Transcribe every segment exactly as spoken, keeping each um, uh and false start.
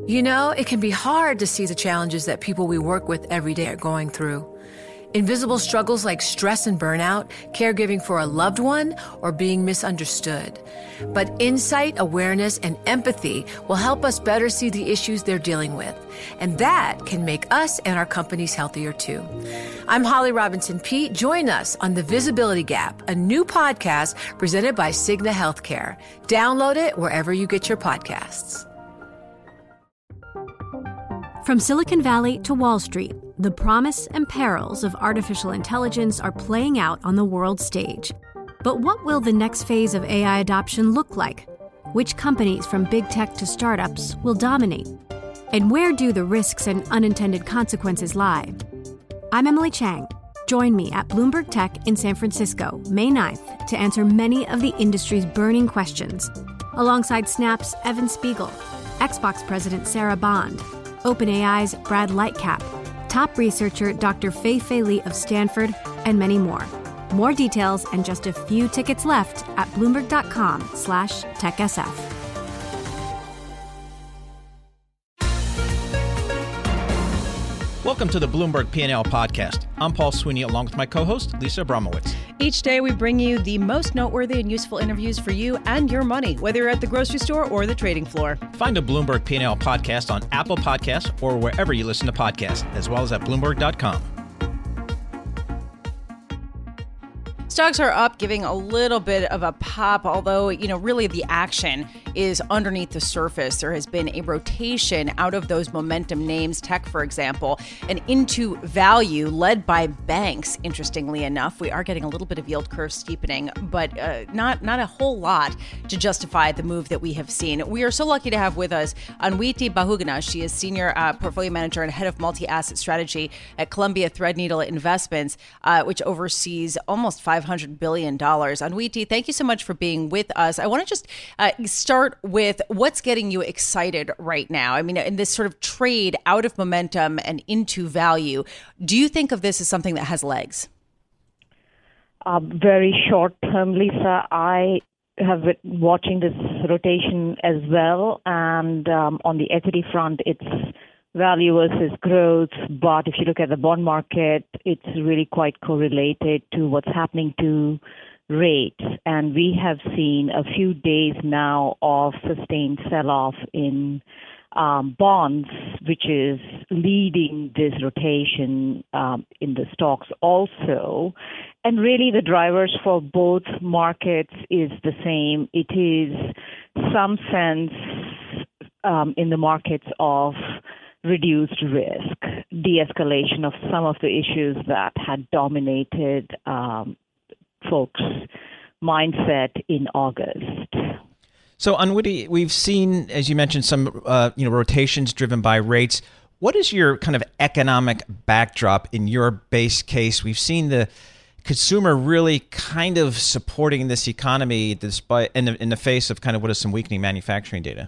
You know, it can be hard to see the challenges that people we work with every day are going through. Invisible struggles like stress and burnout, caregiving for a loved one, or being misunderstood. But insight, awareness, and empathy will help us better see the issues they're dealing with. And that can make us and our companies healthier too. I'm Holly Robinson Peete. Join us on The Visibility Gap, a new podcast presented by Cigna Healthcare. Download it wherever you get your podcasts. From Silicon Valley to Wall Street, the promise and perils of artificial intelligence are playing out on the world stage. But what will the next phase of A I adoption look like? Which companies, from big tech to startups, will dominate? And where do the risks and unintended consequences lie? I'm Emily Chang. Join me at Bloomberg Tech in San Francisco, May ninth, to answer many of the industry's burning questions, alongside Snap's Evan Spiegel, Xbox President Sarah Bond, OpenAI's Brad Lightcap, top researcher Doctor Fei-Fei Li of Stanford, and many more. More details and just a few tickets left at Bloomberg.com slash TechSF. Welcome to the Bloomberg P and L podcast. I'm Paul Sweeney, along with my co-host, Lisa Abramowitz. Each day, we bring you the most noteworthy and useful interviews for you and your money, whether you're at the grocery store or the trading floor. Find a Bloomberg P and L podcast on Apple Podcasts or wherever you listen to podcasts, as well as at Bloomberg dot com. Stocks are up, giving a little bit of a pop, although, you know, really the action is underneath the surface. There has been a rotation out of those momentum names, tech, for example, and into value led by banks. Interestingly enough, we are getting a little bit of yield curve steepening, but uh, not, not a whole lot to justify the move that we have seen. We are so lucky to have with us Anwiti Bahuguna. She is Senior uh, Portfolio Manager and Head of Multi-Asset Strategy at Columbia Threadneedle Investments, uh, which oversees almost five hundred billion dollars. Anwiti, thank you so much for being with us. I want to just uh, start with what's getting you excited right now. I mean, in this sort of trade out of momentum and into value, do you think of this as something that has legs? Uh, very short term, Lisa. I have been watching this rotation as well. And um, on the equity front, it's value versus growth, but if you look at the bond market, it's really quite correlated to what's happening to rates. And we have seen a few days now of sustained sell-off in um, bonds, which is leading this rotation um, in the stocks also. And really the drivers for both markets is the same. It is some sense um, in the markets of reduced risk, de-escalation of some of the issues that had dominated um, folks' mindset in August. So, Anwiti, we've seen, as you mentioned, some uh, you know rotations driven by rates. What is your kind of economic backdrop in your base case? We've seen the consumer really kind of supporting this economy despite in the, in the face of kind of what is some weakening manufacturing data.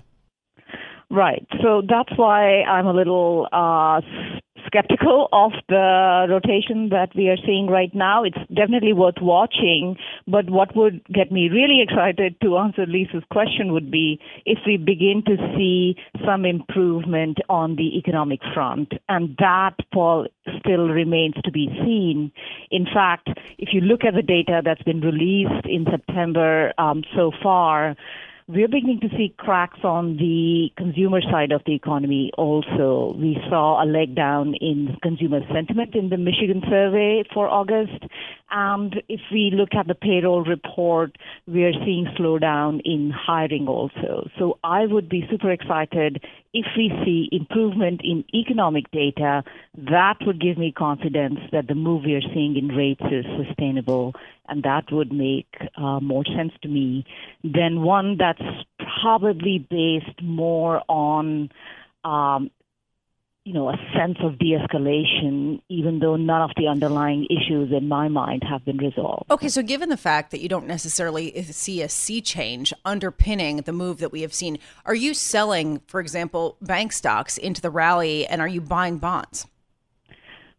Right. So that's why I'm a little uh, skeptical of the rotation that we are seeing right now. It's definitely worth watching. But what would get me really excited to answer Lisa's question would be if we begin to see some improvement on the economic front. And that, Paul, still remains to be seen. In fact, if you look at the data that's been released in September um, so far, we're beginning to see cracks on the consumer side of the economy also. We saw a leg down in consumer sentiment in the Michigan survey for August. And if we look at the payroll report, we are seeing slowdown in hiring also. So I would be super excited if we see improvement in economic data. That would give me confidence that the move we are seeing in rates is sustainable. And that would make uh, more sense to me than one that's probably based more on, um, you know, a sense of de-escalation, even though none of the underlying issues in my mind have been resolved. Okay, so given the fact that you don't necessarily see a sea change underpinning the move that we have seen, are you selling, for example, bank stocks into the rally, and are you buying bonds?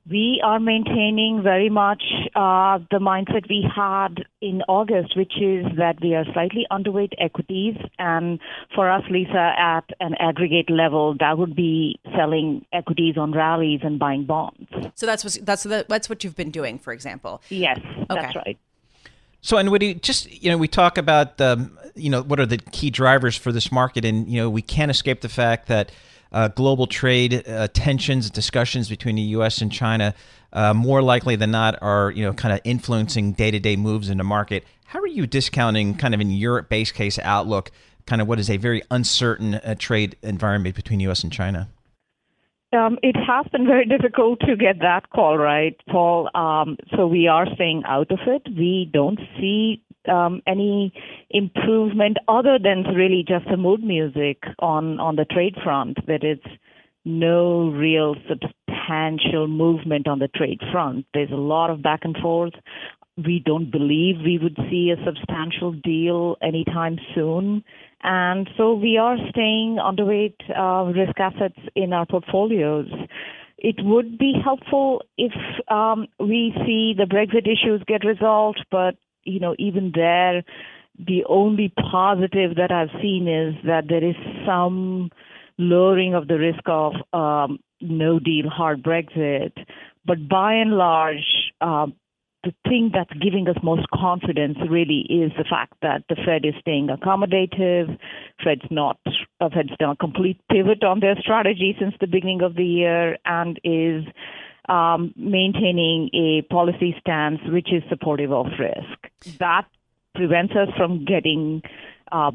We are maintaining very much uh, the mindset we had in August, which is that we are slightly underweight equities. And for us, Lisa, at an aggregate level, that would be selling equities on rallies and buying bonds. So that's what, that's, that's what you've been doing, for example? Yes, okay. That's right. So, Anwity, just, you know, we talk about, um, you know, what are the key drivers for this market? And, you know, we can't escape the fact that Uh, global trade uh, tensions, discussions between the U S and China, uh, more likely than not, are you know kind of influencing day-to-day moves in the market. How are you discounting, kind of in your base case outlook, kind of what is a very uncertain uh, trade environment between U S and China? Um, it has been very difficult to get that call right, Paul. Um, so we are staying out of it. We don't see um, any improvement other than really just the mood music on, on the trade front, that it's no real substantial movement on the trade front. There's a lot of back and forth. We don't believe we would see a substantial deal anytime soon. And so we are staying underweight uh, risk assets in our portfolios. It would be helpful if um, we see the Brexit issues get resolved, but you know, even there, the only positive that I've seen is that there is some lowering of the risk of um, no deal, hard Brexit. But by and large, uh, the thing that's giving us most confidence really is the fact that the Fed is staying accommodative. Fed's not, uh, Fed's done a complete pivot on their strategy since the beginning of the year and is um, maintaining a policy stance which is supportive of risk. That prevents us from getting uh,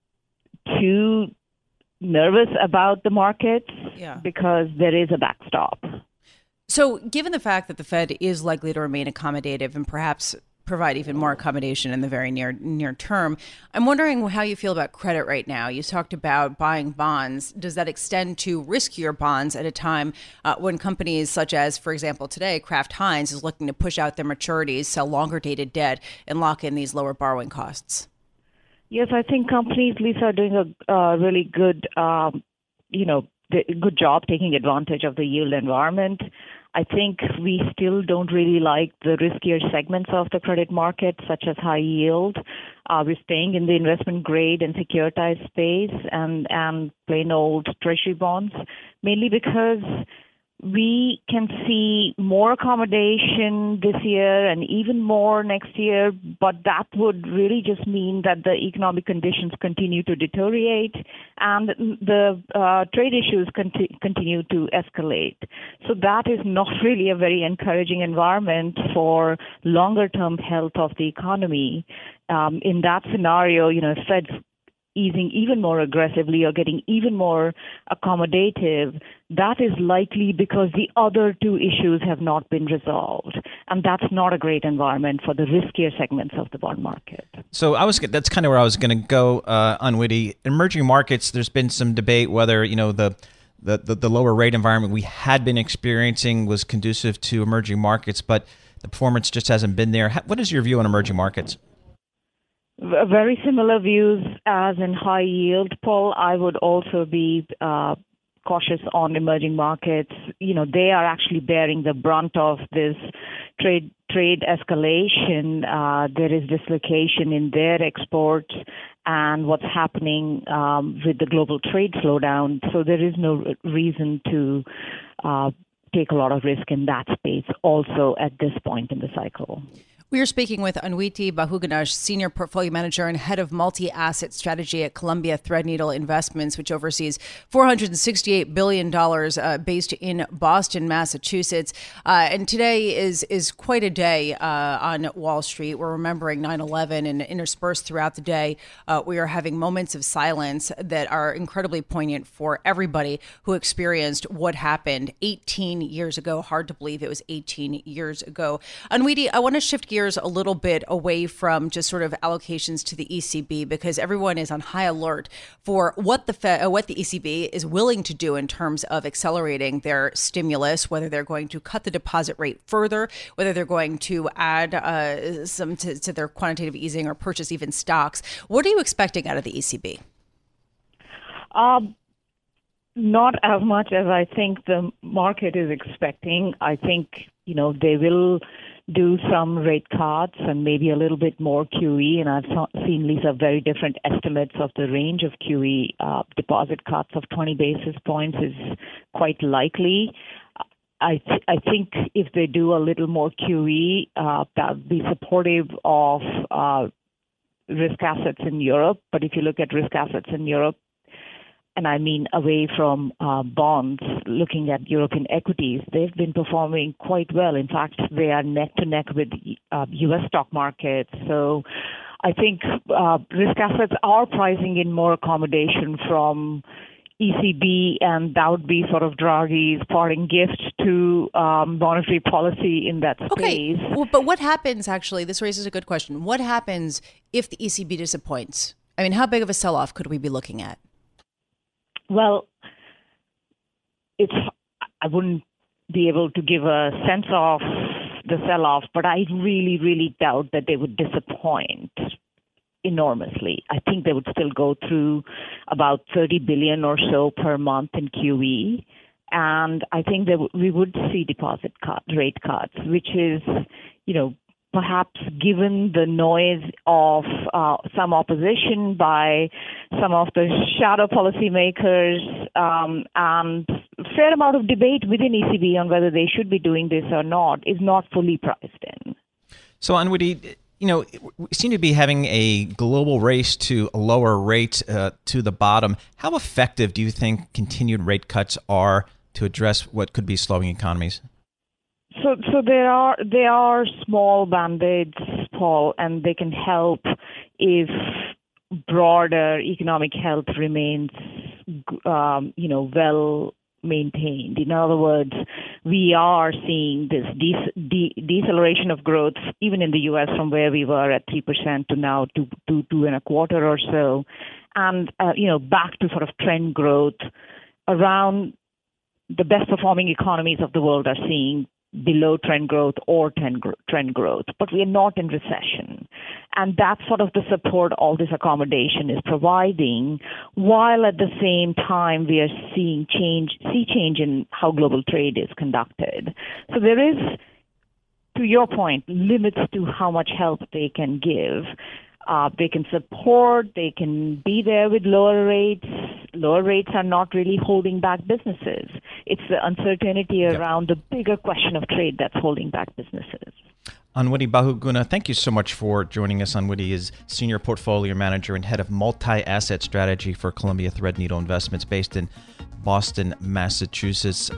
too nervous about the markets yeah. because there is a backstop. So given the fact that the Fed is likely to remain accommodative and perhaps provide even more accommodation in the very near near term, I'm wondering how you feel about credit right now. You talked about buying bonds. Does that extend to riskier bonds at a time uh, when companies such as, for example, today, Kraft Heinz is looking to push out their maturities, sell longer dated debt, and lock in these lower borrowing costs? Yes, I think companies, Lisa, are doing a uh, really good, um, you know, good job taking advantage of the yield environment. I think we still don't really like the riskier segments of the credit market, such as high yield. Uh, we're staying in the investment grade and securitized space and, and plain old treasury bonds, mainly because we can see more accommodation this year and even more next year, but that would really just mean that the economic conditions continue to deteriorate and the uh, trade issues conti- continue to escalate. So that is not really a very encouraging environment for longer-term health of the economy. Um, in that scenario, you know, Fed's easing even more aggressively or getting even more accommodative, that is likely because the other two issues have not been resolved. And that's not a great environment for the riskier segments of the bond market. So I was that's kind of where I was going to go, uh, Anwity. Emerging markets, there's been some debate whether, you know, the The, the, the lower rate environment we had been experiencing was conducive to emerging markets, but the performance just hasn't been there. What is your view on emerging markets? Very similar views as in high yield, Paul. I would also be uh, cautious on emerging markets. You know, they are actually bearing the brunt of this trade trade escalation. Uh, there is dislocation in their exports and what's happening um, with the global trade slowdown. So there is no reason to uh, take a lot of risk in that space also at this point in the cycle. We are speaking with Anwity Bahuganash, Senior Portfolio Manager and Head of Multi-Asset Strategy at Columbia Threadneedle Investments, which oversees four hundred sixty-eight billion dollars uh, based in Boston, Massachusetts. Uh, and today is is quite a day uh, on Wall Street. We're remembering nine eleven, and interspersed throughout the day, uh, we are having moments of silence that are incredibly poignant for everybody who experienced what happened eighteen years ago. Hard to believe it was eighteen years ago. Anwity, I want to shift gears a little bit away from just sort of allocations to the E C B, because everyone is on high alert for what the Fed, uh, what the E C B is willing to do in terms of accelerating their stimulus, whether they're going to cut the deposit rate further, whether they're going to add uh, some to, to their quantitative easing or purchase even stocks. What are you expecting out of the E C B? Um, Not as much as I think the market is expecting. I think, you know, they will do some rate cuts and maybe a little bit more Q E. And I've seen, Lisa, very different estimates of the range of Q E. Uh, deposit cuts of twenty basis points is quite likely. I, th- I think if they do a little more Q E, uh, that would be supportive of uh, risk assets in Europe. But if you look at risk assets in Europe, and I mean away from uh, bonds, looking at European equities, they've been performing quite well. In fact, they are neck to neck with uh, U S stock markets. So I think uh, risk assets are pricing in more accommodation from E C B, and that would be sort of Draghi's parting gift to um, monetary policy in that space. Okay, well, but what happens, actually, this raises a good question. What happens if the E C B disappoints? I mean, how big of a sell-off could we be looking at? Well, it's I wouldn't be able to give a sense of the sell-off, but I really, really doubt that they would disappoint enormously. I think they would still go through about thirty billion or so per month in Q E, and I think that we would see deposit cut rate cuts, which is, you know, perhaps given the noise of uh, some opposition by some of the shadow policymakers um, and a fair amount of debate within E C B on whether they should be doing this or not, is not fully priced in. So, Anwity, you know, we seem to be having a global race to lower rates uh, to the bottom. How effective do you think continued rate cuts are to address what could be slowing economies? So, so there are they are small band-aids, Paul, and they can help if broader economic health remains, um, you know, well maintained. In other words, we are seeing this de- de- deceleration of growth, even in the U S, from where we were at three percent to now two, two, two and a quarter or so, and uh, you know, back to sort of trend growth. Around the best performing economies of the world are seeing below trend growth or trend growth, but we are not in recession. And that's sort of the support all this accommodation is providing, while at the same time we are seeing change, see change in how global trade is conducted. So there is, to your point, limits to how much help they can give. Uh, they can support, they can be there with lower rates. Lower rates are not really holding back businesses. It's the uncertainty yep. around the bigger question of trade that's holding back businesses. Anwity Bahuguna, thank you so much for joining us. Anwity is Senior Portfolio Manager and Head of Multi-Asset Strategy for Columbia Threadneedle Investments based in Boston, Massachusetts.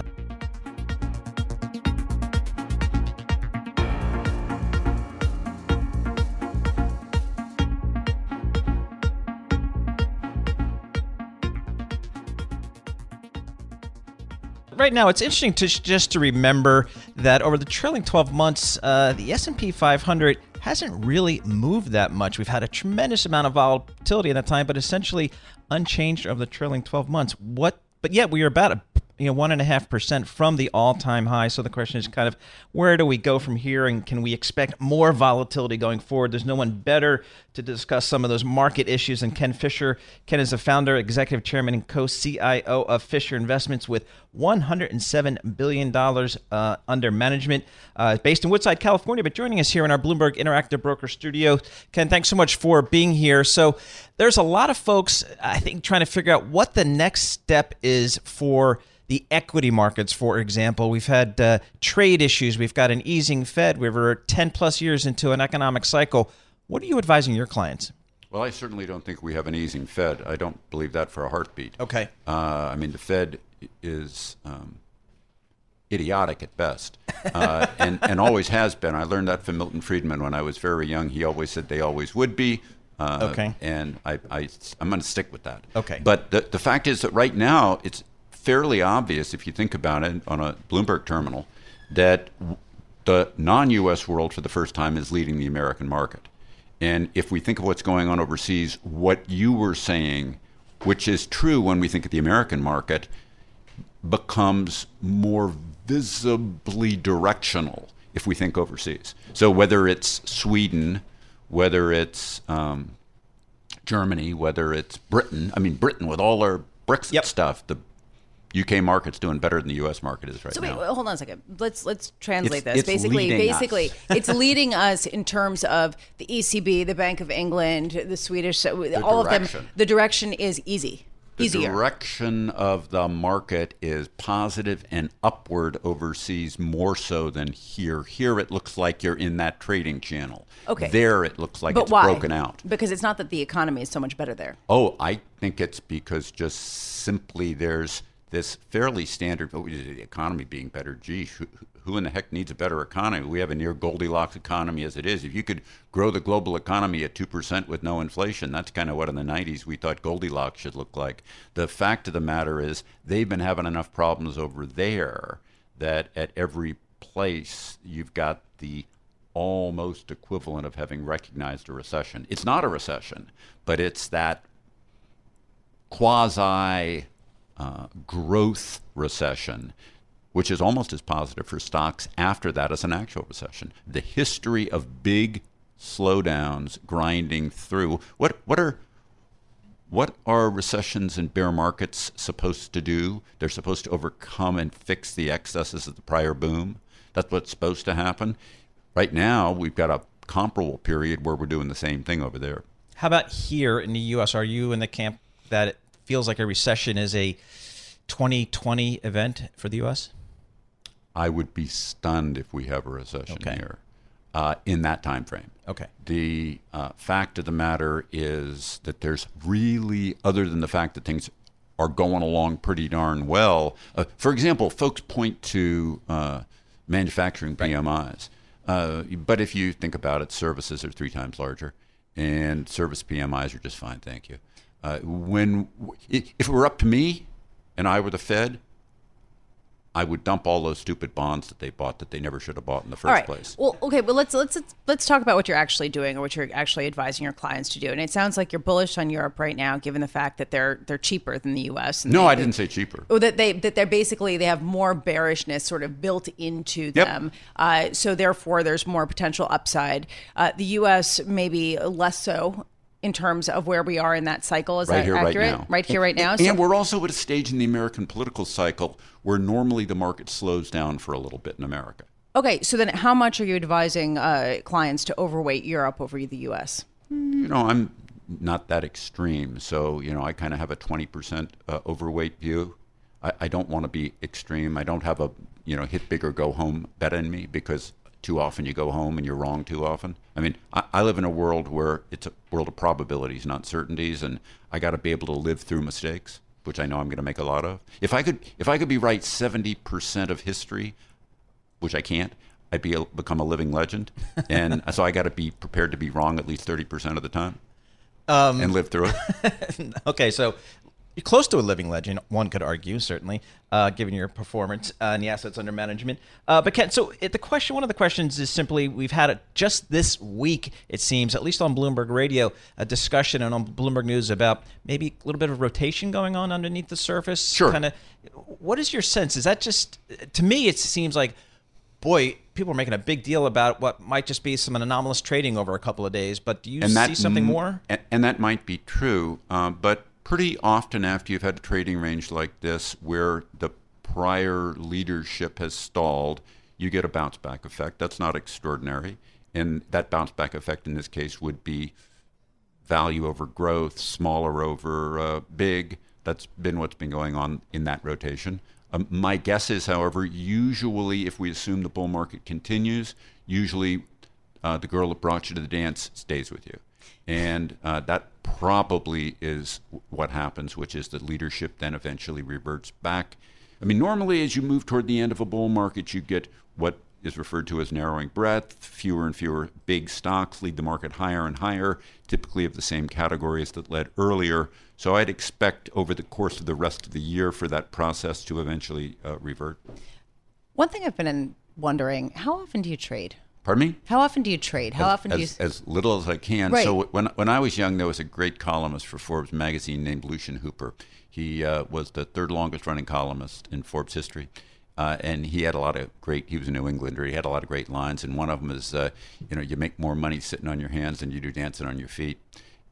Right now, it's interesting to just to remember that over the trailing twelve months, uh, the S and P five hundred hasn't really moved that much. We've had a tremendous amount of volatility in that time, but essentially unchanged over the trailing twelve months. What? But yet we are about a you know one and a half percent from the all-time high. So the question is kind of where do we go from here, and can we expect more volatility going forward? There's no one better to discuss some of those market issues than Ken Fisher. Ken is the founder, executive chairman, and co-C I O of Fisher Investments with one hundred seven billion dollars uh, under management, uh, based in Woodside, California, but joining us here in our Bloomberg Interactive Broker studio. Ken, thanks so much for being here. So there's a lot of folks, I think, trying to figure out what the next step is for the equity markets, for example. We've had uh, trade issues. We've got an easing Fed. We're ten plus years into an economic cycle. What are you advising your clients? Well, I certainly don't think we have an easing Fed. I don't believe that for a heartbeat. Okay. Uh, I mean, the Fed is um, idiotic at best, uh, and, and always has been. I learned that from Milton Friedman when I was very young. He always said they always would be. Uh, okay. And I, I, I'm going to stick with that. Okay. But the, the fact is that right now it's fairly obvious, if you think about it on a Bloomberg terminal, that the non-U S world for the first time is leading the American market. And if we think of what's going on overseas, what you were saying, which is true when we think of the American market, becomes more visibly directional if we think overseas. So whether it's Sweden, whether it's um, Germany, whether it's Britain, I mean, Britain with all our Brexit yep. stuff, the U K market's doing better than the U S market is right so now. So wait, hold on a second. Let's let's translate it's, this. It's basically, basically, us. it's leading us in terms of the E C B, the Bank of England, the Swedish, the all direction. of them. The direction is easy. The Easier. direction of the market is positive and upward overseas more so than here. Here it looks like you're in that trading channel. Okay. There it looks like but it's why? broken out. Because it's not that the economy is so much better there. Oh, I think it's because just simply there's this fairly standard, oh, the economy being better. Gee, who, who in the heck needs a better economy? We have a near Goldilocks economy as it is. If you could grow the global economy at two percent with no inflation, that's kind of what in the nineties we thought Goldilocks should look like. The fact of the matter is they've been having enough problems over there that at every place you've got the almost equivalent of having recognized a recession. It's not a recession, but it's that quasi uh, growth recession, which is almost as positive for stocks after that as an actual recession. The history of big slowdowns grinding through. What what are what are recessions and bear markets supposed to do? They're supposed to overcome and fix the excesses of the prior boom. That's what's supposed to happen. Right now, we've got a comparable period where we're doing the same thing over there. How about here in the U S? Are you in the camp that it feels like a recession is a twenty twenty event for the U S? I would be stunned if we have a recession okay. here uh, in that time frame. Okay. The uh, fact of the matter is that there's really, other than the fact that things are going along pretty darn well. Uh, for example, folks point to uh, manufacturing P M Is. Right. Uh, but if you think about it, services are three times larger, and service P M Is are just fine, thank you. Uh, when if it were up to me, and I were the Fed, I would dump all those stupid bonds that they bought that they never should have bought in the first all right. place. Well, okay, but let's let's let's talk about what you're actually doing or what you're actually advising your clients to do. And it sounds like you're bullish on Europe right now, given the fact that they're they're cheaper than the U S. No, they, I didn't say cheaper. Oh, that they that they're basically they have more bearishness sort of built into Yep. them. Uh, so therefore, there's more potential upside. Uh, the U S maybe less so in terms of where we are in that cycle. Is right that here, accurate? Right now. Right here, right now. And, So- and we're also at a stage in the American political cycle where normally the market slows down for a little bit in America. Okay, so then how much are you advising uh, clients to overweight Europe over the U S? You know, I'm not that extreme. So, you know, I kind of have a twenty percent uh, overweight view. I, I don't want to be extreme. I don't have a, you know, hit big or go home bet in me, because too often you go home and you're wrong too often. I mean, I, I live in a world where it's a world of probabilities, not certainties, and I got to be able to live through mistakes, which I know I'm going to make a lot of. If I could, if I could be right seventy percent of history, which I can't, I'd be a, become a living legend, and so I got to be prepared to be wrong at least thirty percent of the time, um, and live through it. Okay, so you're close to a living legend, one could argue, certainly, uh, given your performance uh, and the assets under management. Uh, but Ken, so it, the question, one of the questions is simply, we've had a, just this week, it seems, at least on Bloomberg Radio, a discussion and on Bloomberg News about maybe a little bit of rotation going on underneath the surface. Sure. Kind of. What is your sense? Is that just, to me, it seems like, boy, people are making a big deal about what might just be some anomalous trading over a couple of days. But do you and that, see something more? And, and that might be true, uh, but pretty often after you've had a trading range like this where the prior leadership has stalled, you get a bounce back effect. That's not extraordinary. And that bounce back effect in this case would be value over growth, smaller over uh, big. That's been what's been going on in that rotation. Um, my guess is, however, usually if we assume the bull market continues, usually uh, the girl that brought you to the dance stays with you. And uh, that probably is what happens, which is that leadership then eventually reverts back. I mean, normally as you move toward the end of a bull market, you get what is referred to as narrowing breadth. Fewer and fewer big stocks lead the market higher and higher, typically of the same categories that led earlier. So I'd expect over the course of the rest of the year for that process to eventually uh, revert. One thing I've been wondering, how often do you trade? Pardon me? How often do you trade? How as, often do you... As, as little as I can. Right. So when when I was young, there was a great columnist for Forbes magazine named Lucian Hooper. He uh, was the third longest running columnist in Forbes history. Uh, and he had a lot of great, he was a New Englander, he had a lot of great lines. And one of them is, uh, you know, you make more money sitting on your hands than you do dancing on your feet.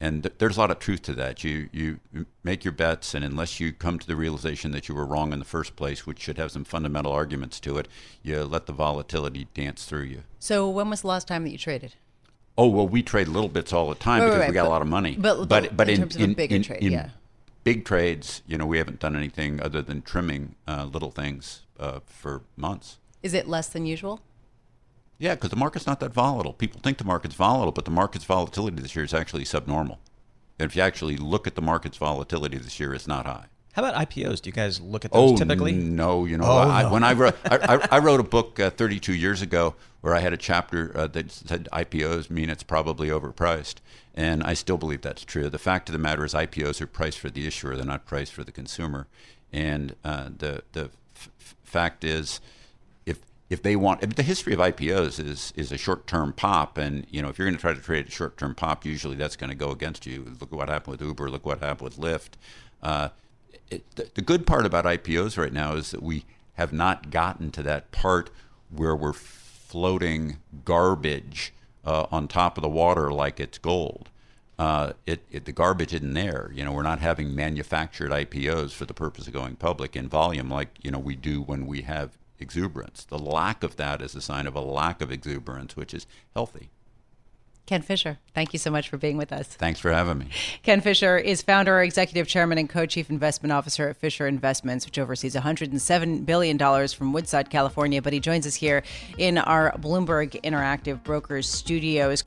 and th- there's a lot of truth to that. You you make your bets, and unless you come to the realization that you were wrong in the first place, which should have some fundamental arguments to it, you let the volatility dance through you. So when was the last time that you traded? Oh, well, we trade little bits all the time Right, because right, we got but- a lot of money. but- but, but in in, terms of a bigger in, trade, in yeah. big trades, you know, we haven't done anything other than trimming uh, little things uh, for months. Is it less than usual? Yeah, because the market's not that volatile. People think the market's volatile, but the market's volatility this year is actually subnormal. And if you actually look at the market's volatility this year, it's not high. How about I P Os? Do you guys look at those Oh, typically? no. You know, Oh, I, no. when I wrote, I, I, I wrote a book uh, thirty-two years ago where I had a chapter uh, that said I P Os mean it's probably overpriced. And I still believe that's true. The fact of the matter is I P Os are priced for the issuer. They're not priced for the consumer. And uh, the the f- fact is, if if they want, if the history of I P Os is is a short-term pop, and you know if you're going to try to trade a short-term pop, usually that's going to go against you. Look at what happened with Uber. Look what happened with Lyft. Uh, it, the, the good part about I P Os right now is that we have not gotten to that part where we're floating garbage uh, on top of the water like it's gold. Uh, it, it the garbage isn't there. You know, we're not having manufactured I P Os for the purpose of going public in volume like you know we do when we have exuberance. The lack of that is a sign of a lack of exuberance, which is healthy. Ken Fisher, thank you so much for being with us. Thanks for having me. Ken Fisher is founder, executive chairman, and co-chief investment officer at Fisher Investments, which oversees one hundred seven billion dollars from Woodside, California. But he joins us here in our Bloomberg Interactive Brokers studios.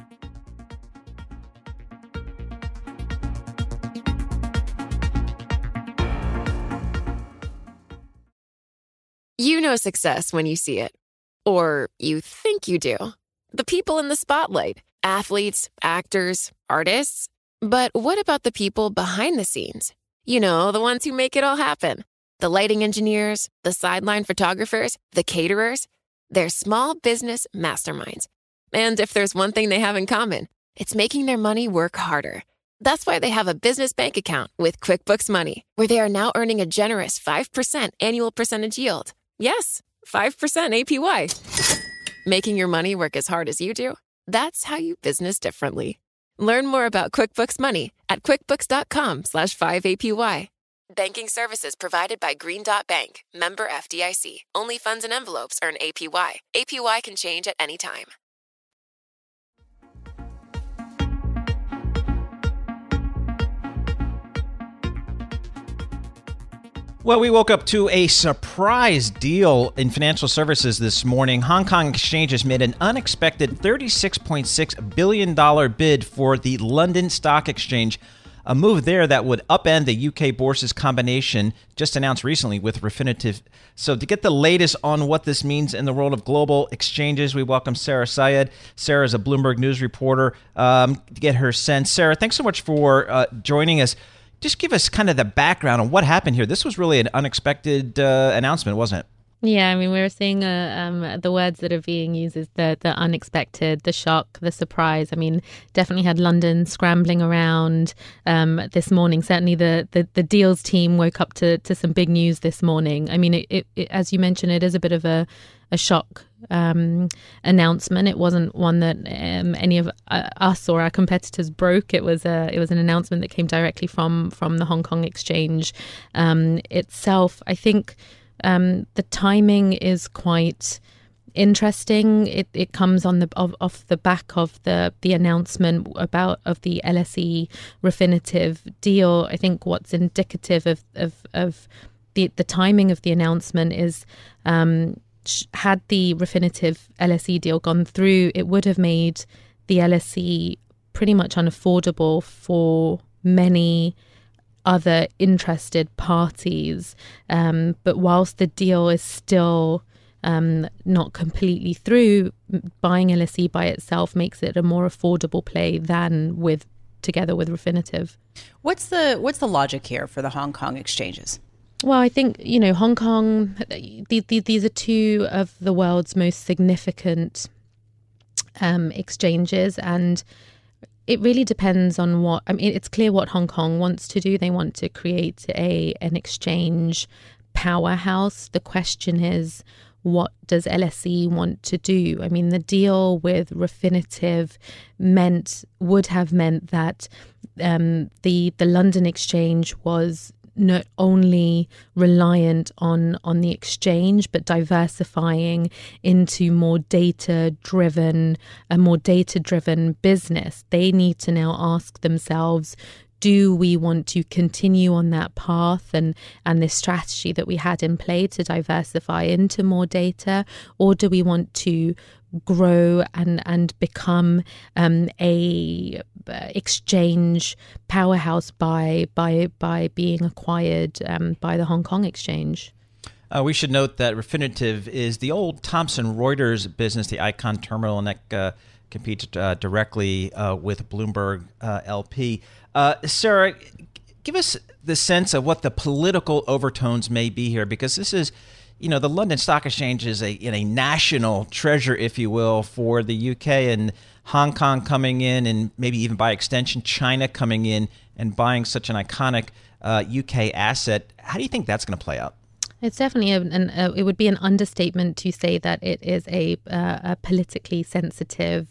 You know success when you see it. Or you think you do. The people in the spotlight. Athletes, actors, artists. But what about the people behind the scenes? You know, the ones who make it all happen. The lighting engineers, the sideline photographers, the caterers. They're small business masterminds. And if there's one thing they have in common, it's making their money work harder. That's why they have a business bank account with QuickBooks Money, where they are now earning a generous five percent annual percentage yield. Yes, five percent A P Y. Making your money work as hard as you do? That's how you business differently. Learn more about QuickBooks Money at quickbooks.com slash 5APY. Banking services provided by Green Dot Bank, member F D I C. Only funds and envelopes earn A P Y. A P Y can change at any time. Well, we woke up to a surprise deal in financial services this morning. Hong Kong Exchange has made an unexpected thirty-six point six billion dollars bid for the London Stock Exchange, a move there that would upend the U K Bourse's combination just announced recently with Refinitiv. So to get the latest on what this means in the world of global exchanges, we welcome Sarah Syed. Sarah is a Bloomberg News reporter um, to get her sense. Sarah, thanks so much for uh, joining us. Just give us kind of the background on what happened here. This was really an unexpected uh, announcement, wasn't it? Yeah, I mean, we were seeing uh, um, the words that are being used is the the unexpected, the shock, the surprise. I mean, definitely had London scrambling around um, this morning. Certainly the, the, the deals team woke up to, to some big news this morning. I mean, it, it, it, as you mentioned, it is a bit of a, a shock um, announcement. It wasn't one that um, any of uh, us or our competitors broke. It was a it was an announcement that came directly from from the Hong Kong Exchange um, itself. I think um, the timing is quite interesting. It it comes on the of, off the back of the the announcement about of the L S E Refinitiv deal. I think what's indicative of of, of the the timing of the announcement is. Um, Had the Refinitiv L S E deal gone through, it would have made the L S E pretty much unaffordable for many other interested parties. Um, but whilst the deal is still um, not completely through, buying L S E by itself makes it a more affordable play than with together with Refinitiv. What's the what's the logic here for the Hong Kong exchanges? Well, I think, you know, Hong Kong, these are two of the world's most significant um, exchanges. And it really depends on what, I mean, it's clear what Hong Kong wants to do. They want to create a an exchange powerhouse. The question is, what does L S E want to do? I mean, the deal with Refinitiv meant, would have meant that um, the the London exchange was not only reliant on on the exchange, but diversifying into more data-driven, a more data-driven business. They need to now ask themselves, do we want to continue on that path and, and this strategy that we had in play to diversify into more data, or do we want to grow and and become um, a exchange powerhouse by by by being acquired um, by the Hong Kong exchange? Uh, we should note that Refinitiv is the old Thomson Reuters business, the Icon Terminal, and that uh, competes uh, directly uh, with Bloomberg uh, L P. Uh, Sarah, give us the sense of what the political overtones may be here, because this is, you know, the London Stock Exchange is a in a national treasure, if you will, for the U K, and Hong Kong coming in, and maybe even by extension China coming in and buying such an iconic uh, U K asset. How do you think that's going to play out? It's definitely an, an uh, it would be an understatement to say that it is a, uh, a politically sensitive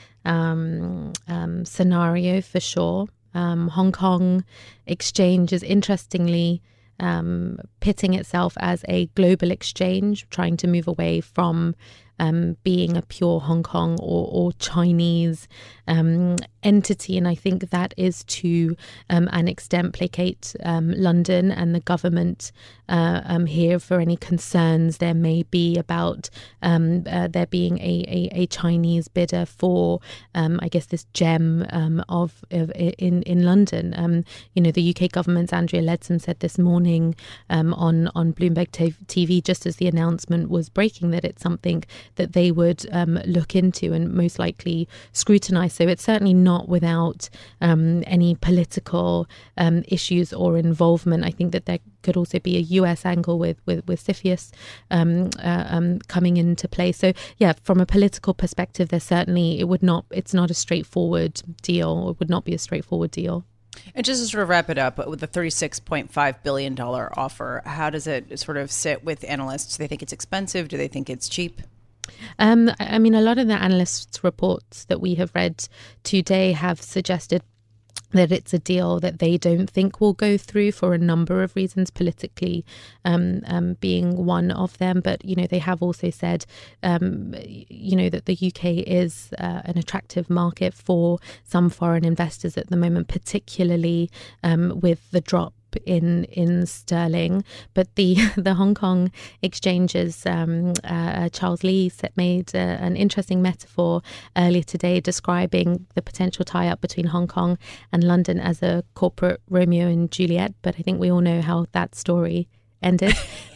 um, um, scenario for sure. Um, Hong Kong exchange is interestingly um, pitting itself as a global exchange, trying to move away from um, being a pure Hong Kong or, or Chinese um, entity. And I think that is to um, an extent placate um, London and the government uh, um, here for any concerns there may be about um, uh, there being a, a, a Chinese bidder for, um, I guess, this gem um, of, of in in London. Um, you know, the U K government's Andrea Leadsom said this morning um, on on Bloomberg T V, just as the announcement was breaking, that it's something that they would um, look into and most likely scrutinise. So it's certainly not without um, any political um, issues or involvement. I think that there could also be a U S angle with with, with CFIUS um, uh, um, coming into play. So yeah, from a political perspective, there certainly it would not. It's not a straightforward deal. It would not be a straightforward deal. And just to sort of wrap it up, with the thirty-six point five billion dollars offer, how does it sort of sit with analysts? Do they think it's expensive? Do they think it's cheap? Um, I mean, a lot of the analysts' reports that we have read today have suggested that it's a deal that they don't think will go through for a number of reasons, politically um, um, being one of them. But, you know, they have also said, um, you know, that the U K is uh, an attractive market for some foreign investors at the moment, particularly um, with the drop in in sterling. But the the Hong Kong exchanges, um, uh, Charles Lee made uh, an interesting metaphor earlier today describing the potential tie-up between Hong Kong and London as a corporate Romeo and Juliet. But I think we all know how that story ended.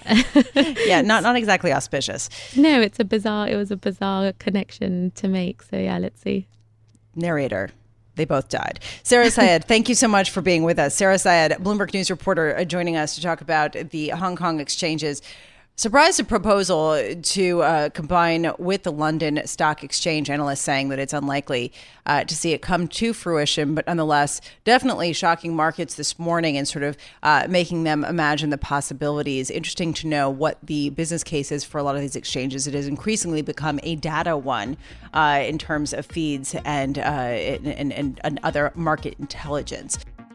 Yeah, not not exactly auspicious. No, it's a bizarre. It was a bizarre connection to make. So yeah, let's see. Narrator. They both died. Sarah Syed, thank you so much for being with us. Sarah Syed, Bloomberg News reporter, joining us to talk about the Hong Kong exchanges. Surprised a proposal to uh, combine with the London Stock Exchange, analysts saying that it's unlikely uh, to see it come to fruition, but nonetheless, definitely shocking markets this morning and sort of uh, making them imagine the possibilities. Interesting to know what the business case is for a lot of these exchanges. It has increasingly become a data one uh, in terms of feeds and, uh, and, and, and other market intelligence.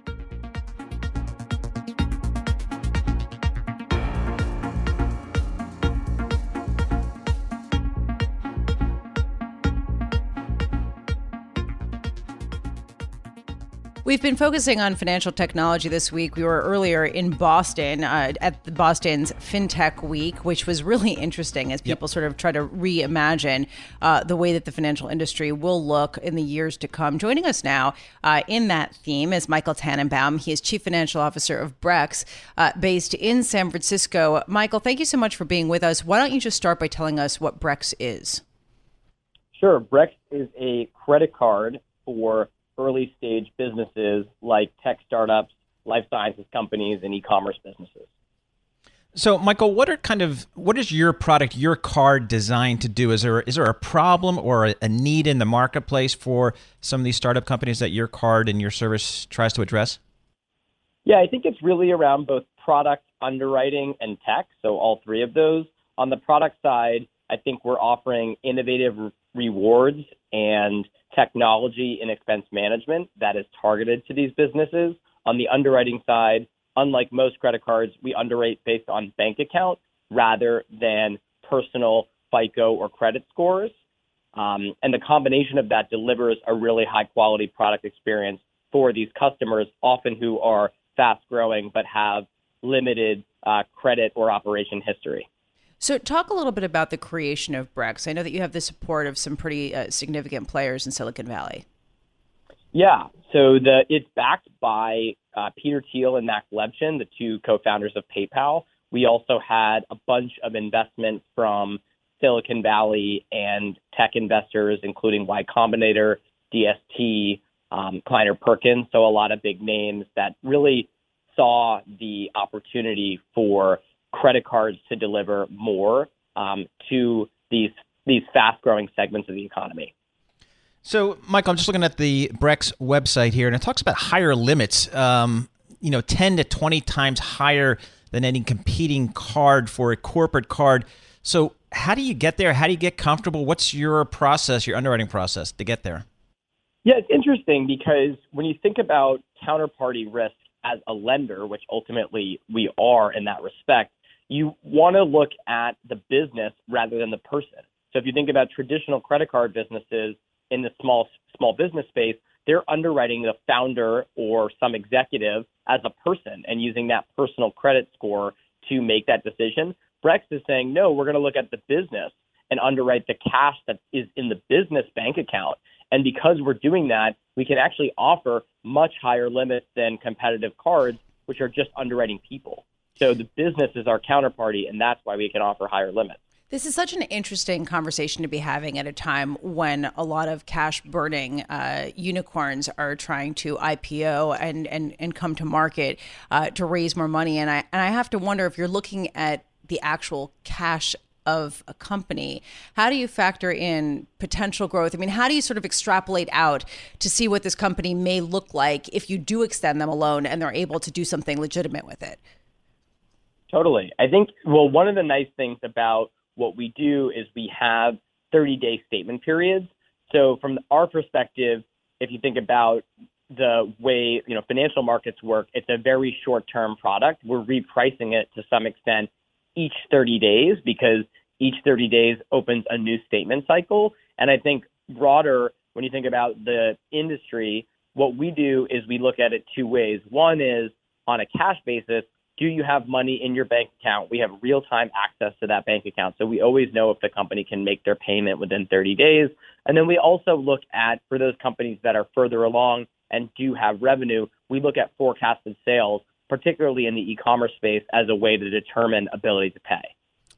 We've been focusing on financial technology this week. We were earlier in Boston uh, at the Boston's FinTech Week, which was really interesting as people yep. sort of try to reimagine uh, the way that the financial industry will look in the years to come. Joining us now uh, in that theme is Michael Tannenbaum. He is Chief Financial Officer of Brex, uh, based in San Francisco. Michael, thank you so much for being with us. Why don't you just start by telling us what Brex is? Sure. Brex is a credit card for early stage businesses like tech startups, life sciences companies, and e-commerce businesses. So, Michael, what are kind of what is your product, your card designed to do? Is there is there a problem or a, a need in the marketplace for some of these startup companies that your card and your service tries to address? Yeah, I think it's really around both product underwriting and tech. So all three of those. On the product side, I think we're offering innovative re- rewards and technology in expense management that is targeted to these businesses. On the underwriting side, unlike most credit cards, we underwrite based on bank account rather than personal FICO or credit scores. Um, and the combination of that delivers a really high quality product experience for these customers, often who are fast growing but have limited uh, credit or operation history. So talk a little bit about the creation of Brex. I know that you have the support of some pretty uh, significant players in Silicon Valley. Yeah, so the it's backed by uh, Peter Thiel and Max Levchin, the two co-founders of PayPal. We also had a bunch of investments from Silicon Valley and tech investors, including Y Combinator, D S T, um, Kleiner Perkins, so a lot of big names that really saw the opportunity for credit cards to deliver more um, to these these fast-growing segments of the economy. So, Michael, I'm just looking at the Brex website here, and it talks about higher limits, um, you know, ten to twenty times higher than any competing card for a corporate card. So how do you get there? How do you get comfortable? What's your process, your underwriting process to get there? Yeah, it's interesting because when you think about counterparty risk as a lender, which ultimately we are in that respect, you want to look at the business rather than the person. So if you think about traditional credit card businesses in the small small business space, they're underwriting the founder or some executive as a person and using that personal credit score to make that decision. Brex is saying, no, we're going to look at the business and underwrite the cash that is in the business bank account. And because we're doing that, we can actually offer much higher limits than competitive cards, which are just underwriting people. So the business is our counterparty, and that's why we can offer higher limits. This is such an interesting conversation to be having at a time when a lot of cash burning uh, unicorns are trying to I P O and and, and come to market uh, to raise more money. And I and I have to wonder, if you're looking at the actual cash of a company, how do you factor in potential growth? I mean, how do you sort of extrapolate out to see what this company may look like if you do extend them a loan and they're able to do something legitimate with it? Totally. I think, well, one of the nice things about what we do is we have thirty-day statement periods. So from our perspective, if you think about the way, you know, financial markets work, it's a very short-term product. We're repricing it to some extent each thirty days because each thirty days opens a new statement cycle. And I think broader, when you think about the industry, what we do is we look at it two ways. One is on a cash basis. Do you have money in your bank account? We have real-time access to that bank account. So we always know if the company can make their payment within thirty days. And then we also look at, for those companies that are further along and do have revenue, we look at forecasted sales, particularly in the e-commerce space, as a way to determine ability to pay.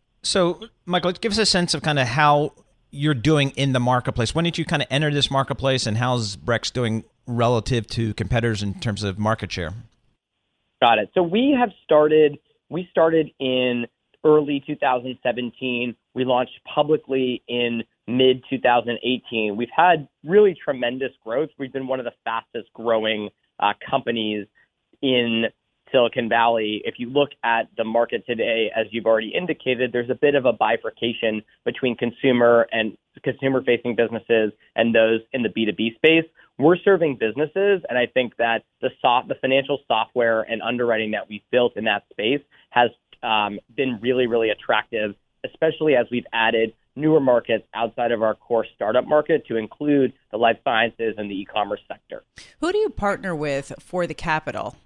So, Michael, give us a sense of kind of how you're doing in the marketplace. When did you kind of enter this marketplace, and how's Brex doing relative to competitors in terms of market share? Got it. So we have started, we started in early two thousand seventeen. We launched publicly in mid two thousand eighteen. We've had really tremendous growth. We've been one of the fastest growing uh, companies in Silicon Valley. If you look at the market today, as you've already indicated, there's a bit of a bifurcation between consumer and consumer-facing businesses and those in the B two B space. We're serving businesses, and I think that the soft, the financial software and underwriting that we've built in that space has um, been really, really attractive, especially as we've added newer markets outside of our core startup market to include the life sciences and the e-commerce sector. Who do you partner with for the capital?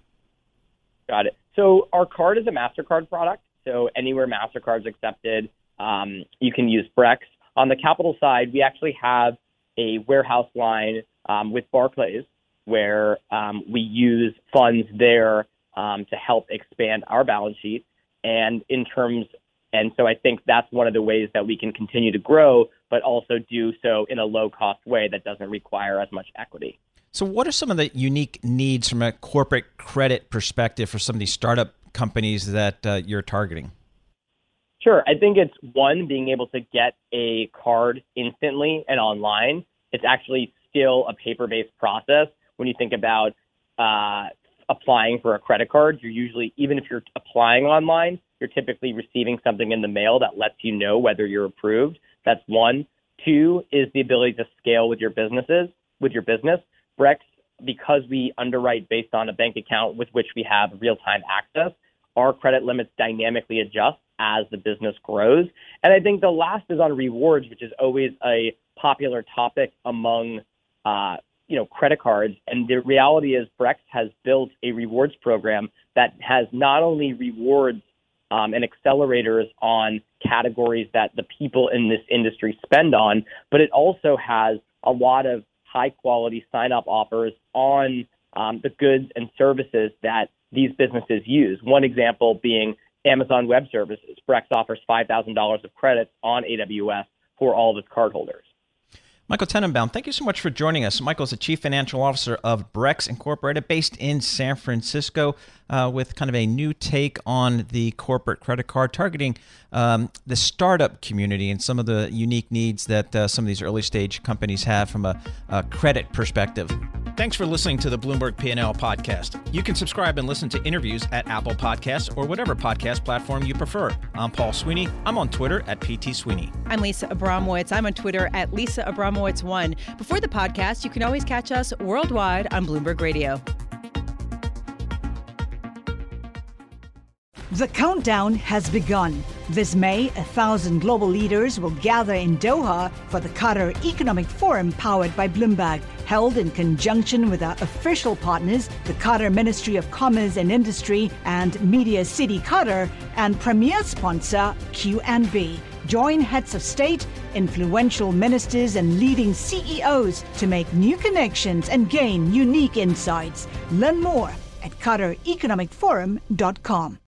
Got it. So our card is a MasterCard product. So anywhere MasterCard's accepted, um, you can use Brex. On the capital side, we actually have a warehouse line um, with Barclays where um, we use funds there um, to help expand our balance sheet. And in terms, and so I think that's one of the ways that we can continue to grow, but also do so in a low-cost way that doesn't require as much equity. So what are some of the unique needs from a corporate credit perspective for some of these startup companies that uh, you're targeting? Sure. I think it's, one, being able to get a card instantly and online. It's actually still a paper-based process when you think about uh, applying for a credit card, you're usually, even if you're applying online, you're typically receiving something in the mail that lets you know whether you're approved. That's one. Two is the ability to scale with your businesses, with your business. Brex, because we underwrite based on a bank account with which we have real-time access, our credit limits dynamically adjust as the business grows. And I think the last is on rewards, which is always a popular topic among uh, you know, credit cards. And the reality is Brex has built a rewards program that has not only rewards um, and accelerators on categories that the people in this industry spend on, but it also has a lot of high-quality sign-up offers on um, the goods and services that these businesses use. One example being Amazon Web Services. Brex offers five thousand dollars of credits on A W S for all of its cardholders. Michael Tenenbaum, thank you so much for joining us. Michael is the Chief Financial Officer of Brex Incorporated, based in San Francisco, uh, with kind of a new take on the corporate credit card, targeting um, the startup community and some of the unique needs that uh, some of these early stage companies have from a, a credit perspective. Thanks for listening to the Bloomberg P and L podcast. You can subscribe and listen to interviews at Apple Podcasts or whatever podcast platform you prefer. I'm Paul Sweeney. I'm on Twitter at P T Sweeney. I'm Lisa Abramowitz. I'm on Twitter at Lisa Abramowitz one. Before the podcast, you can always catch us worldwide on Bloomberg Radio. The countdown has begun. This May, a thousand global leaders will gather in Doha for the Qatar Economic Forum powered by Bloomberg, held in conjunction with our official partners, the Qatar Ministry of Commerce and Industry and Media City Qatar, and premier sponsor Q and B. Join heads of state, influential ministers, and leading C E Os to make new connections and gain unique insights. Learn more at qatar economic forum dot com.